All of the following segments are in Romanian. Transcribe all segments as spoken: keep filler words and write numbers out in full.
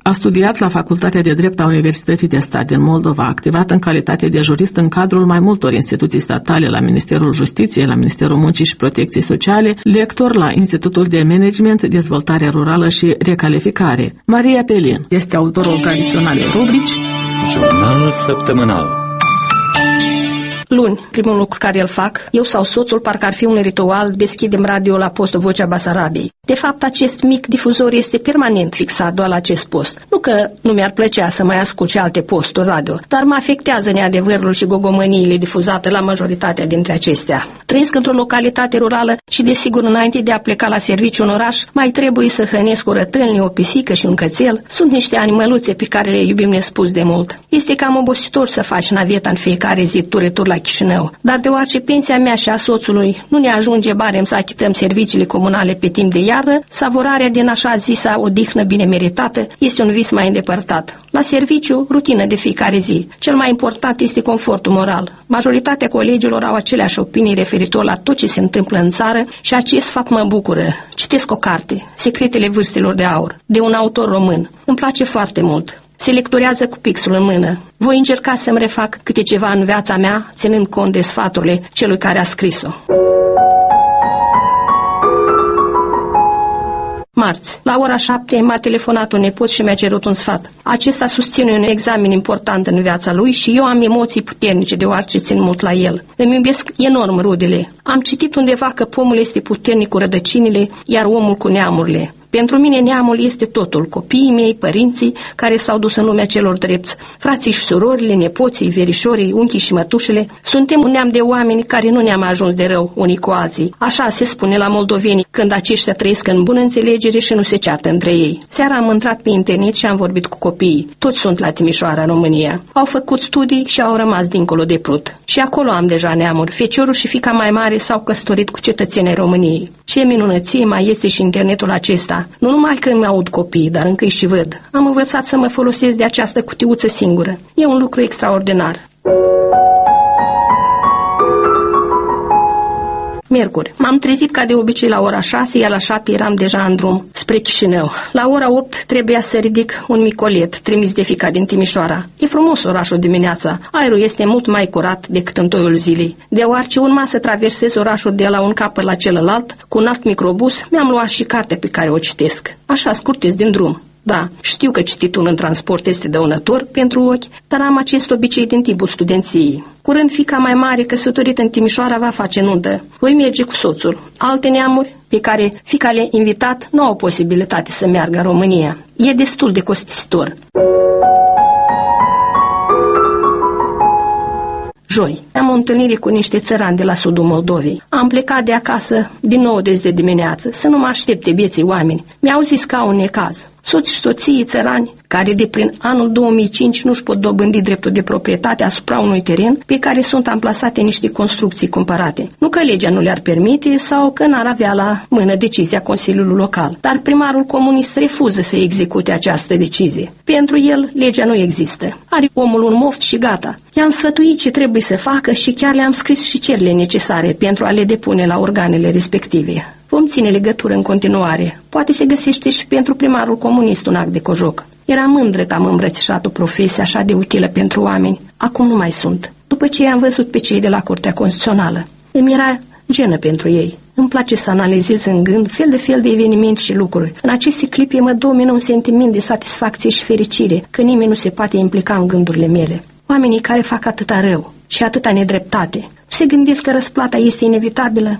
A studiat la Facultatea de Drept a Universității de Stat din Moldova, a activat în calitate de jurist în cadrul mai multor instituții statale, la Ministerul Justiției, la Ministerul Muncii și Protecției Sociale, lector la Institutul de Management, Dezvoltare Rurală și Recalificare. Maria Pelin este autorul tradiționalei rubrici Jurnalul Săptămânal. Luni, primul lucru care îl fac, eu sau soțul, parcă ar fi un ritual, deschidem radio la postul Vocea Basarabiei. De fapt, acest mic difuzor este permanent fixat doar la acest post. Nu că nu mi-ar plăcea să mai ascult și alte posturi radio, dar mă afectează neadevărul și gogomăniile difuzate la majoritatea dintre acestea. Trăiesc într-o localitate rurală și, desigur, înainte de a pleca la serviciu în oraș, mai trebuie să hrănesc o rătălnie, o pisică și un cățel. Sunt niște animăluțe pe care le iubim nespus de mult. Este cam obositor să faci naveta în fiecare zi tur-retur la Chișinău, dar deoarece pensia mea și a soțului nu ne ajunge barem să achităm serviciile comunale pe timp de iarnă, savorarea din așa zisa odihnă bine meritată este un vis mai îndepărtat. La serviciu, rutină de fiecare zi. Cel mai important este confortul moral. Majoritatea colegilor au aceleași opinii referitor la tot ce se întâmplă în țară și acest fapt mă bucură. Citesc o carte, Secretele Vârstelor de Aur, de un autor român. Îmi place foarte mult. Se lecturează cu pixul în mână. Voi încerca să-mi refac câte ceva în viața mea, ținând cont de sfaturile celui care a scris-o. Marți, la ora șapte, m-a telefonat un nepot și mi-a cerut un sfat. Acesta susține un examen important în viața lui și eu am emoții puternice deoarece țin mult la el. Îmi iubesc enorm rudele. Am citit undeva că pomul este puternic cu rădăcinile, iar omul cu neamurile. Pentru mine neamul este totul, copiii mei, părinții care s-au dus în lumea celor drepți, frații și surorile, nepoții, verișorii, unchii și mătușele. Suntem un neam de oameni care nu ne-am ajuns de rău unii cu alții. Așa se spune la moldoveni când aceștia trăiesc în bună înțelegere și nu se ceartă între ei. Seara am intrat pe internet și am vorbit cu copiii. Toți sunt la Timișoara, în România. Au făcut studii și au rămas dincolo de Prut. Și acolo am deja neamuri. Feciorul și fiica mai mare s-au căsătorit cu cetățenii României. Ce minunăție mai este și internetul acesta. Nu numai că îmi aud copiii, dar încă îi și văd. Am învățat să mă folosesc de această cutiuță singură. E un lucru extraordinar. Miercuri. M-am trezit ca de obicei la ora șase, iar la șapte eram deja în drum spre Chișinău. La ora opt trebuia să ridic un micolet trimis de fiica din Timișoara. E frumos orașul dimineața. Aerul este mult mai curat decât în toiul zilei. Deoarece urma să traversez orașul de la un capăt la celălalt, cu un alt microbus, mi-am luat și cartea pe care o citesc. Așa scurtez din drum. Da, știu că cititul în transport este dăunător pentru ochi, dar am acest obicei din timpul studenției. Curând, fiica mai mare, căsătorită în Timișoara, va face nuntă. Voi merge cu soțul. Alte neamuri pe care fiica le-a invitat nu au posibilitate să meargă în România. E destul de costisitor. Joi, am o întâlnire cu niște țărani de la sudul Moldovei. Am plecat de acasă din nou de dimineață, să nu mă aștepte vieții oameni. Mi-au zis că au un necaz. Soți și soții țărani, care de prin anul două mii cinci nu-și pot dobândi dreptul de proprietate asupra unui teren pe care sunt amplasate niște construcții cumpărate. Nu că legea nu le-ar permite sau că n-ar avea la mână decizia Consiliului Local, dar primarul comunist refuză să execute această decizie. Pentru el, legea nu există. Are omul un moft și gata. I-am sfătuit ce trebuie să facă și chiar le-am scris și cererile necesare pentru a le depune la organele respective. Vom ține legătură în continuare. Poate se găsește și pentru primarul comunist un act de cojoc. Eram mândră că am îmbrățișat o profesie așa de utilă pentru oameni. Acum nu mai sunt. După ce i-am văzut pe cei de la Curtea Constituțională, îmi era genă pentru ei. Îmi place să analizez în gând fel de fel de evenimente și lucruri. În aceste clipe mă domină un sentiment de satisfacție și fericire, că nimeni nu se poate implica în gândurile mele. Oamenii care fac atâta rău și atâta nedreptate, nu se gândesc că răsplata este inevitabilă?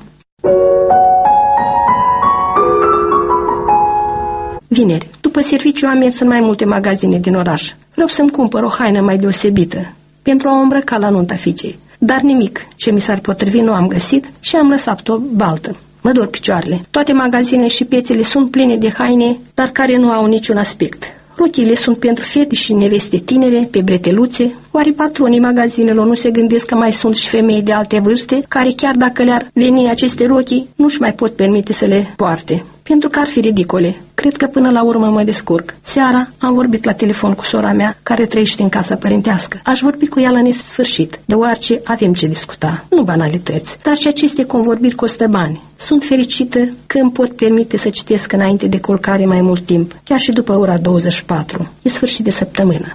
Vineri. După serviciu am mers în mai multe magazine din oraș. Vreau să-mi cumpăr o haină mai deosebită, pentru a o îmbrăca la nunta fiicei. Dar nimic ce mi s-ar potrivi nu am găsit și am lăsat-o baltă. Mă dor picioarele. Toate magazinele și piețele sunt pline de haine, dar care nu au niciun aspect. Rochile sunt pentru fete și neveste tinere, pe breteluțe. Oare patronii magazinelor nu se gândesc că mai sunt și femei de alte vârste, care chiar dacă le-ar veni aceste rochii, nu-și mai pot permite să le poarte? pentru că ar fi ridicole. Cred că până la urmă mă descurc. Seara am vorbit la telefon cu sora mea, care trăiește în casa părintească. Aș vorbi cu ea la nesfârșit, deoarece avem ce discuta, nu banalități. Dar și aceste convorbiri costă bani. Sunt fericită că îmi pot permite să citesc înainte de culcare mai mult timp, chiar și după ora douăzeci și patru. E sfârșit de săptămână.